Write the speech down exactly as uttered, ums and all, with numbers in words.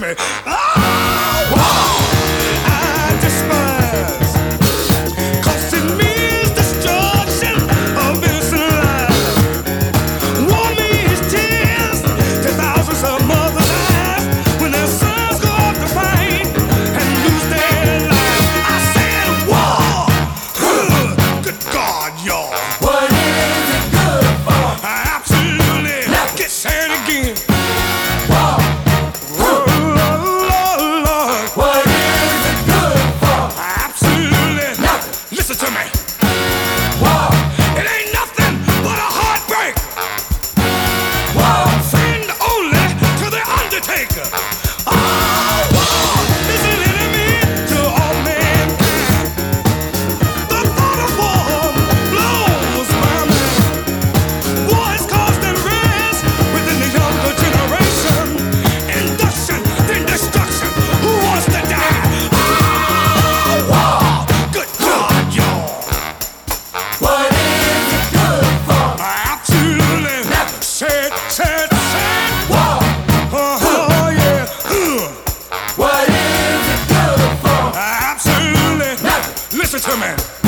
me. Oh, wow, I despise. 'Cause it means destruction of innocent lives. War means tears to thousands of mothers' eyes when their sons go off to fight and lose their lives. I said war. Good God, y'all. What is it good for? Absolutely. Get sad again. War. Oh, Lord, Lord. What is it good for? Absolutely. Nothing. Listen to me. War. It ain't nothing but a heartbreak. War. Friend only to the undertaker. Oh, war is an enemy to all mankind. The thought of war blows my mind. War has caused unrest within the younger generation. Induction, then destruction. Who wants to die? Oh, war. Good God, y'all. What is it good for? Absolutely. Sad, sad, sad. War. Oh, yeah. Ugh. What is it good for? Absolutely. Nothing. Listen to me.